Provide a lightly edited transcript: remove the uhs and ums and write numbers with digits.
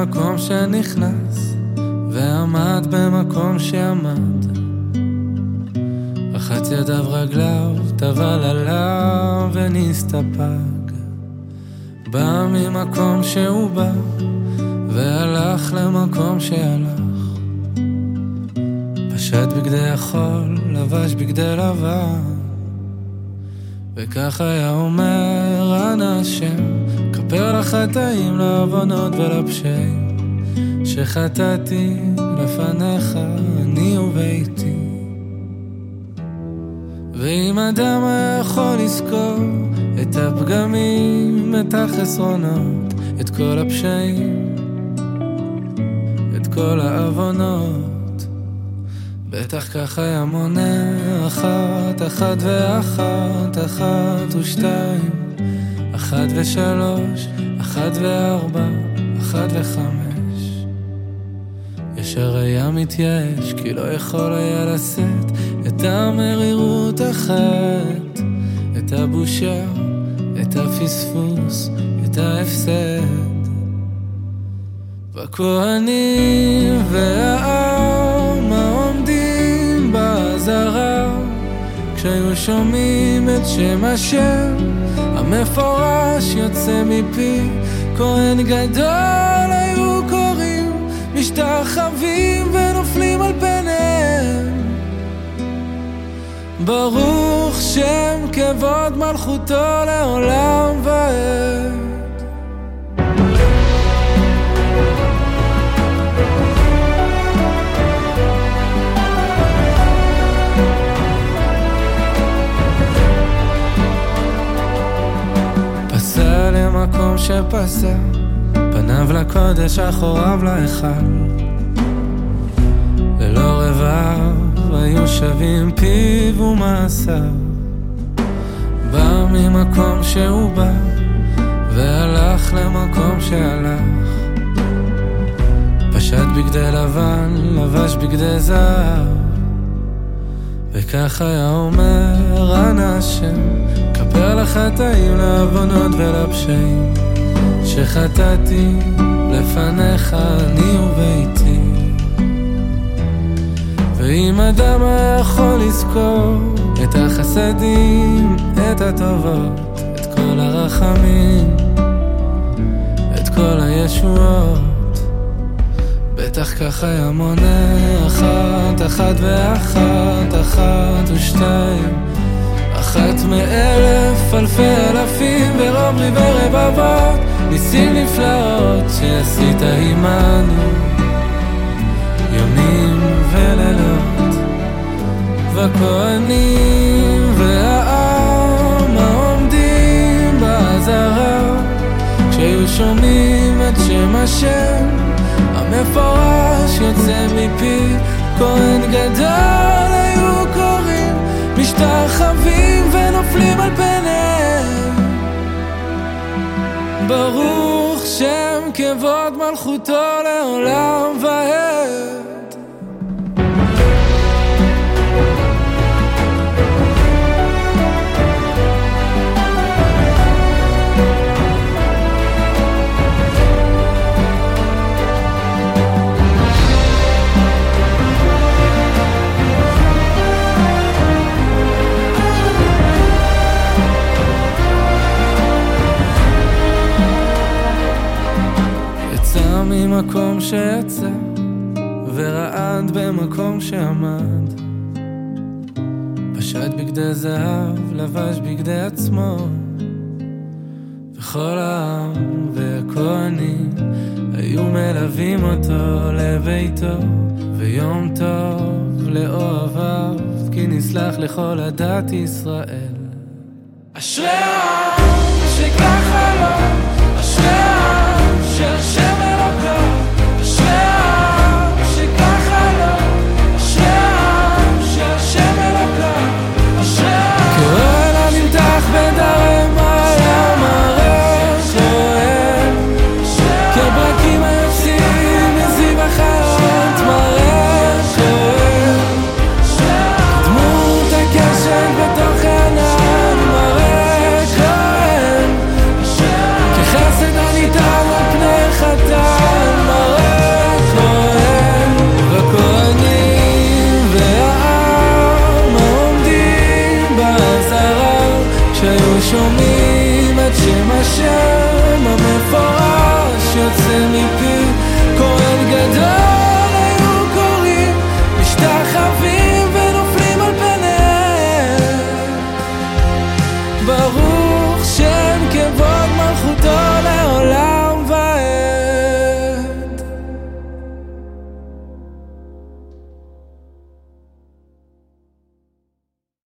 במקום שנכנס ועמד במקום שעמד, רחץ ידיו רגליו, טבל עליו ונסתפק. בא ממקום שהוא בא והלך למקום שהלך, פשט בגדי החול, לבש בגדי לבן, וכך היה אומר אנא השם, כפר לחטאים, לעוונות ולפשעים שחטאתי לפניך אני וביתי. ואם אדם היה יכול לזכור את הפגמים, את החסרונות, את כל הפשעים, את כל העוונות, בטח כך היה מונה אחת, אחת ואחת, אחת ושתיים, אחת ושלוש, אחת וארבע, אחת וחמש. ישר היה מתייאש, כי לא יכול היה לשאת את המרירות אחת, את הבושה, את הפספוס, את ההפסד. והכהנים והעם העומדים בעזרה, כשהיו שומעים את שם השם המפורש יוצא מפי, כהן גדול היו קוראים, משתחווים ונופלים על פניהם. ברוך שם כבוד מלכותו לעולם ועד. פסע למקום שפסע, פניו לקודש אחוריו להיכל, ללא רבב היו שווים פיו ומעשיו. בא ממקום שהוא בא והלך למקום שהלך, פשט בגדי לבן, לבש בגדי זהב, וכך היה אומר אנא השם, כפר לחטאים, לעוונות ולפשעים שחטאתי לפניך אני וביתי. ואם אדם היה יכול לזכור את החסדים, את הטובות, את כל הרחמים, את כל הישועות, בטח כך היה מונה אחת, אחת ואחת, אחת ושתיים, אחת מאלף, אלפי אלפים ורוב ריבי רבבות, ניסים נפלאות שעשית עמנו ימים ולילות. והכהנים והעם העומדים בעזרה, כשהיו שומעים את שם השם המפורש יוצא מפי, כהן גדול היו קוראים, משתחווים ונופלים על פניהם. ברוך שם כבוד מלכותו לעולם ועד. ממקום שיצא ורעד במקום שעמד, פשט בגדי זהב, לבש בגדי עצמו, וכל העם והכהנים היו מלווים אותו לביתו, ויום טוב לאוהביו, כי נסלח לכל עדת ישראל. אשרי העם שככה לו, אשרי העם שהשם אלוקיו, אשרי העם שככה לו, אשרי העם שהשם אלוקיו, אשרי העם כאוהל הנמתח בדרם הים הרי שואל, כברקים היוצאים מזיו החיות מראה שואל, דמות הקשת בתוך הענן מראה כהן, כחסד הניתן על פני חטא השם המפורש יוצא מפי, כהן גדול היו קוראים, משתחווים ונופלים על פניהם. ברור